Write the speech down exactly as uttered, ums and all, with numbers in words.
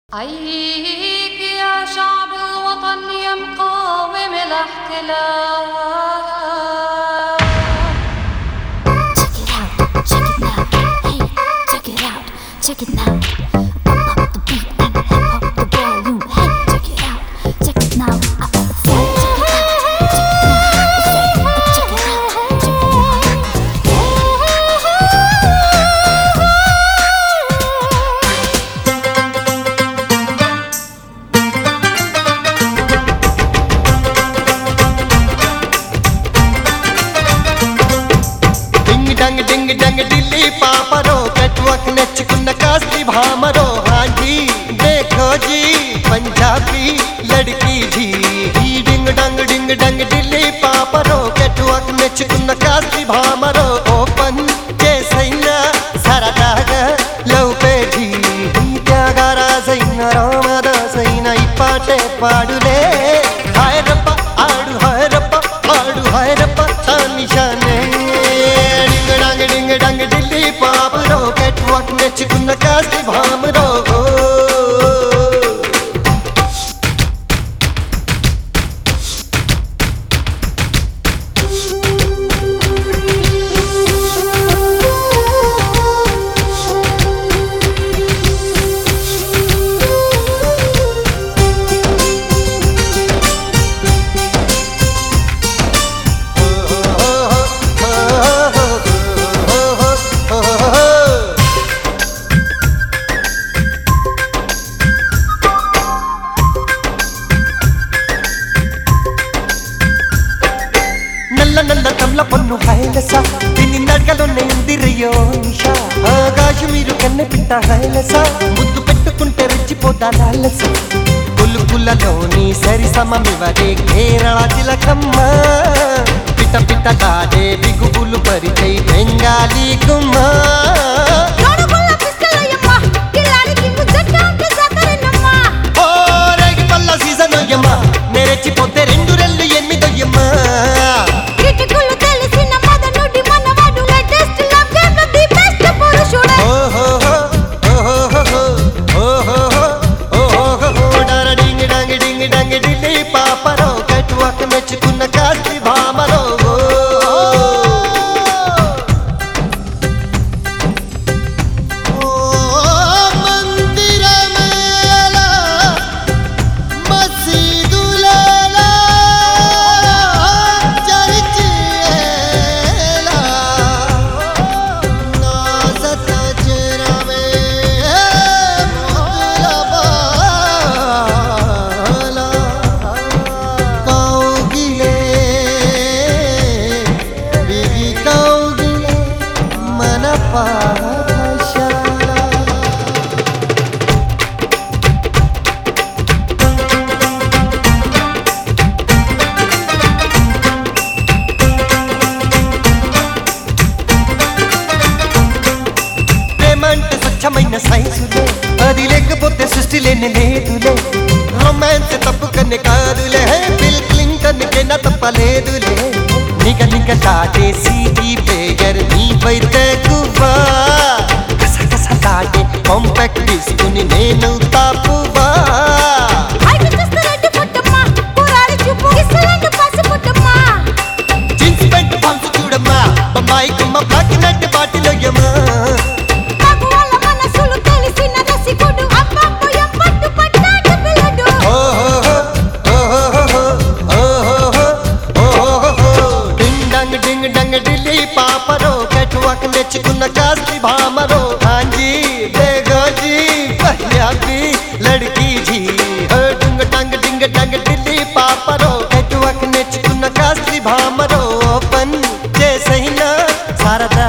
حييك يا شعب الوطن يا مقاوم الاحتلال. Check it out, check it now. Hey, check it out, check it now. Pump up the beat and hip hop the volume. Hey, check it out, check it now. I say, check it out, check it now. I say, check it out, check it now. Ding dang ding dang dilli paparo catwalk नचकुन्न कास्ती भामरो हाँ जी देखो जी पंजाबी लड़की जी ding dong ding dong Delhi पापरो catwalk नचकुन्न कास्ती भामरो ओपन చేసైనా సరదాగా లవ్ పేజీ త్యాగరాజైన రామదాసైన ఈ పాటే పాడులే హైరప్ప ఆడు హైరప్ప ఆడు హైరప్ప తానిషానే ding dong ding dong Delhi పాపరో catwalk నచ్చుకున్న కాస్తి భామరో నల్ల నల్ల తమ్ల పొన్ను హైలస దీని నడకలోనే ఉంది రియో నిషా ఆకాశమీరు కన్నె పిట్ట హైలస ముద్దు పెట్టుకుంటే రెచ్చిపోతా లాలస పులుపులలోని సరి సమమివరే కేరళ తిలకమ్మ పిట్ట పిట్ట కాడే బిగుబులు పరిచై బెంగాలీ గుమ్మ ఓ రేగి పల్ల సీజన్ ఒయ్యమ్మ నేరెచ్చిపోతే రెండు రెళ్ళు ఎనిమిదొయ్యమ్మ పాపరో catwalk మెచ్చుకున్న కాస్తి భామరో ప్రేమంటే స్వచ్ఛమైన సైన్సులే అది లేకపోతే సృష్టి లేని లేదులే రొమాన్స్ తప్పు కన్నే కాదులే బిల్ క్లింటన్ కన్నా తప్పలేదులే నిగ నిగ దాటే సీటీ ప్లేయర్ నీ వైతే గువ్వా కస కస దాటే కాంపాక్ట్ తీసుకుని నేను తాపువా జీన్స్ ప్యాంట్ పంచు చూడమ్మా బొమ్మాయి గుమ్మ బ్లాక్ నట్ బాటిలోయమ్మా ఢిల్లీ పాపరో catwalk నచ్చుకున్న కాస్తి భామరో హాంజీ బేగోజీ పంజాబీ లड़की जी ding dong ding dong Delhi పాపరో catwalk నచ్చుకున్న కాస్తి భామరో ఓపెన్ చేసైనా సరదా